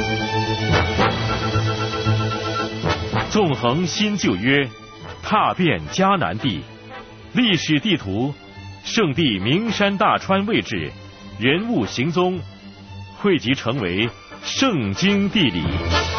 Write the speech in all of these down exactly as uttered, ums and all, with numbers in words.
纵横新旧约，踏遍迦南地，历史地图，圣地名山大川位置，人物行踪，汇集成为圣经地理。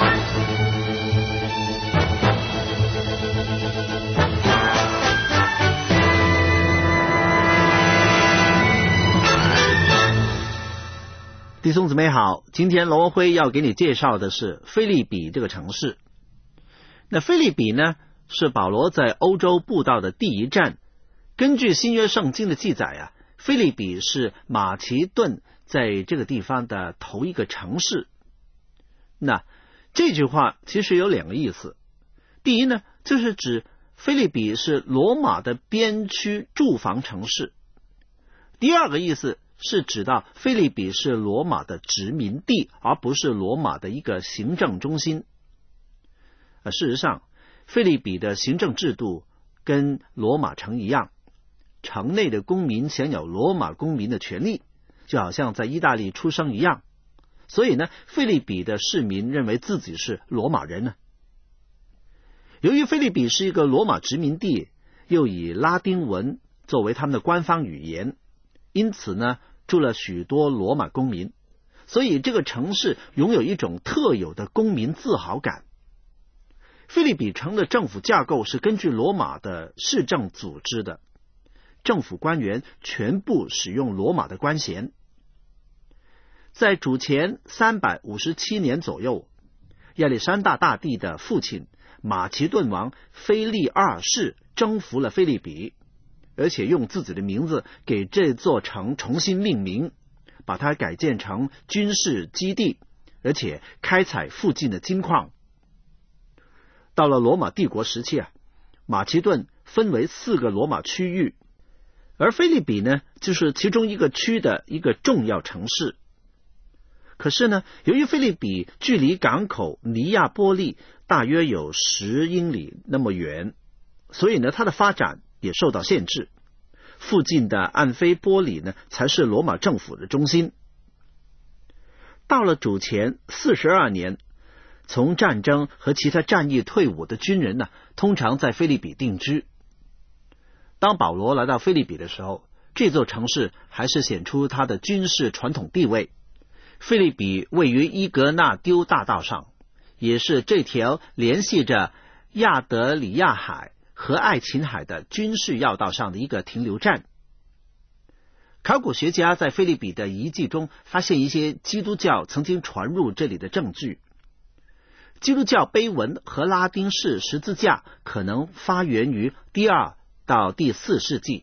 弟兄姊妹好，今天罗文辉要给你介绍的是腓立比这个城市。那腓立比呢，是保罗在欧洲布道的第一站。根据新约圣经的记载啊，腓立比是马其顿在这个地方的头一个城市。那这句话其实有两个意思。第一呢，就是指腓立比是罗马的边区驻防城市。第二个意思是指到腓立比是罗马的殖民地，而不是罗马的一个行政中心。事实上，腓立比的行政制度跟罗马城一样，城内的公民享有罗马公民的权利，就好像在意大利出生一样。所以呢，腓立比的市民认为自己是罗马人呢。由于腓立比是一个罗马殖民地，又以拉丁文作为他们的官方语言，因此呢，住了许多罗马公民，所以这个城市拥有一种特有的公民自豪感。腓立比城的政府架构是根据罗马的市政组织的，政府官员全部使用罗马的官衔。在主前三百五十七年左右，亚历山大大帝的父亲马其顿王腓力二世征服了腓立比，而且用自己的名字给这座城重新命名，把它改建成军事基地，而且开采附近的金矿。到了罗马帝国时期啊，马其顿分为四个罗马区域，而腓立比呢，就是其中一个区的一个重要城市。可是呢，由于腓立比距离港口尼亚波利大约有十英里那么远，所以呢，它的发展也受到限制。附近的安菲波里呢，才是罗马政府的中心。到了主前四十二年，从战争和其他战役退伍的军人呢，通常在腓立比定居。当保罗来到腓立比的时候，这座城市还是显出它的军事传统地位。腓立比位于伊格纳丢大道上，也是这条联系着亚得里亚海和爱琴海的军事要道上的一个停留站。考古学家在腓立比的遗迹中发现一些基督教曾经传入这里的证据。基督教碑文和拉丁式十字架可能发源于第二到第四世纪。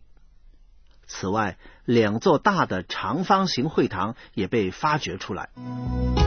此外，两座大的长方形会堂也被发掘出来。